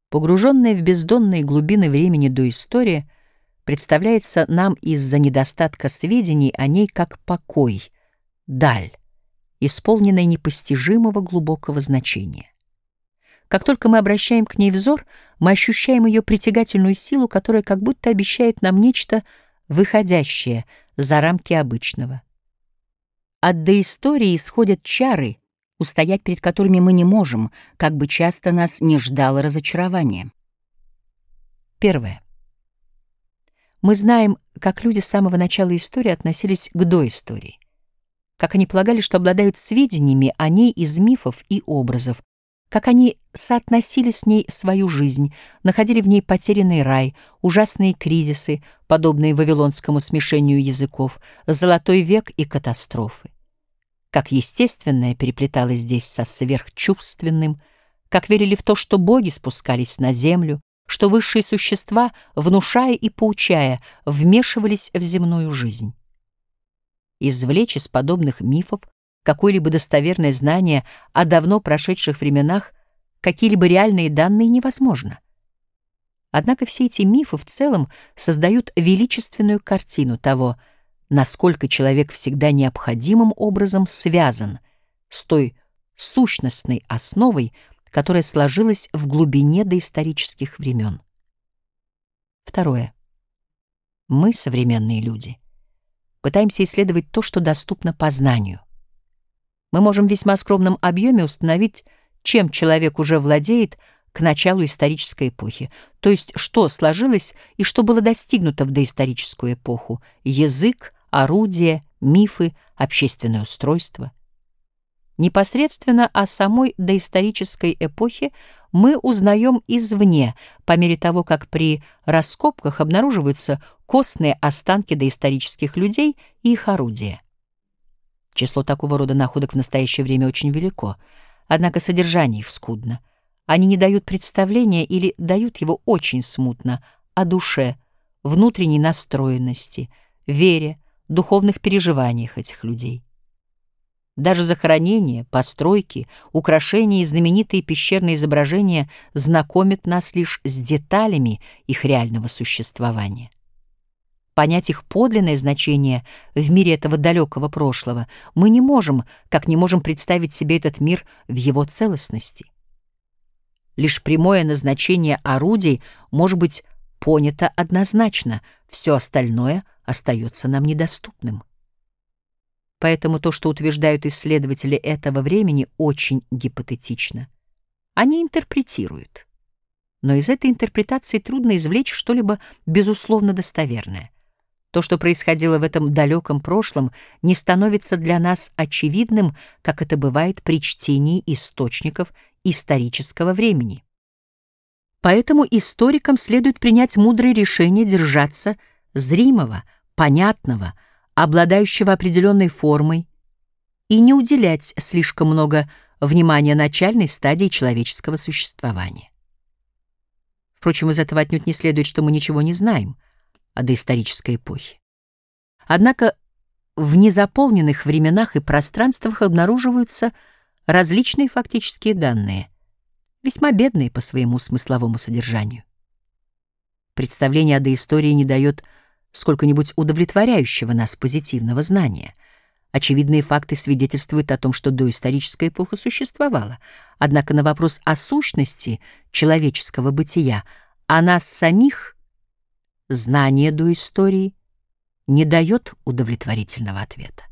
Погруженная в бездонные глубины времени доистория представляется нам из-за недостатка сведений о ней как покой, даль, исполненная непостижимого глубокого значения. Как только мы обращаем к ней взор, мы ощущаем ее притягательную силу, которая как будто обещает нам нечто выходящее за рамки обычного. От доистории исходят чары, устоять перед которыми мы не можем, как бы часто нас не ждало разочарование. Первое. Мы знаем, как люди с самого начала истории относились к доистории, как они полагали, что обладают сведениями о ней из мифов и образов, как они соотносили с ней свою жизнь, находили в ней потерянный рай, ужасные кризисы, подобные вавилонскому смешению языков, золотой век и катастрофы. Как естественное переплеталось здесь со сверхчувственным, как верили в то, что боги спускались на землю, что высшие существа, внушая и поучая, вмешивались в земную жизнь. Извлечь из подобных мифов какое-либо достоверное знание о давно прошедших временах, какие-либо реальные данные невозможно. Однако все эти мифы в целом создают величественную картину того, насколько человек всегда необходимым образом связан с той сущностной основой, которая сложилась в глубине доисторических времен. Второе. Мы, современные люди, пытаемся исследовать то, что доступно познанию. Мы можем в весьма скромном объеме установить, чем человек уже владеет к началу исторической эпохи, то есть что сложилось и что было достигнуто в доисторическую эпоху: язык, орудия, мифы, общественное устройство. Непосредственно о самой доисторической эпохе мы узнаем извне, по мере того, как при раскопках обнаруживаются костные останки доисторических людей и их орудия. Число такого рода находок в настоящее время очень велико, однако содержание их скудно. Они не дают представления или дают его очень смутно о душе, внутренней настроенности, вере, духовных переживаниях этих людей. Даже захоронения, постройки, украшения и знаменитые пещерные изображения знакомят нас лишь с деталями их реального существования. Понять их подлинное значение в мире этого далекого прошлого мы не можем, как не можем представить себе этот мир в его целостности. Лишь прямое назначение орудий может быть понято однозначно, все остальное остается нам недоступным. Поэтому то, что утверждают исследователи этого времени, очень гипотетично. Они интерпретируют. Но из этой интерпретации трудно извлечь что-либо безусловно достоверное. То, что происходило в этом далеком прошлом, не становится для нас очевидным, как это бывает при чтении источников исторического времени. Поэтому историкам следует принять мудрое решение держаться зримого, понятного, обладающего определенной формой, и не уделять слишком много внимания начальной стадии человеческого существования. Впрочем, из этого отнюдь не следует, что мы ничего не знаем о доисторической эпохе. Однако в незаполненных временах и пространствах обнаруживаются различные фактические данные, весьма бедные по своему смысловому содержанию. Представление о доистории не дает сколько-нибудь удовлетворяющего нас позитивного знания. Очевидные факты свидетельствуют о том, что доисторическая эпоха существовала, однако на вопрос о сущности человеческого бытия, о нас самих, знание доистории не дает удовлетворительного ответа.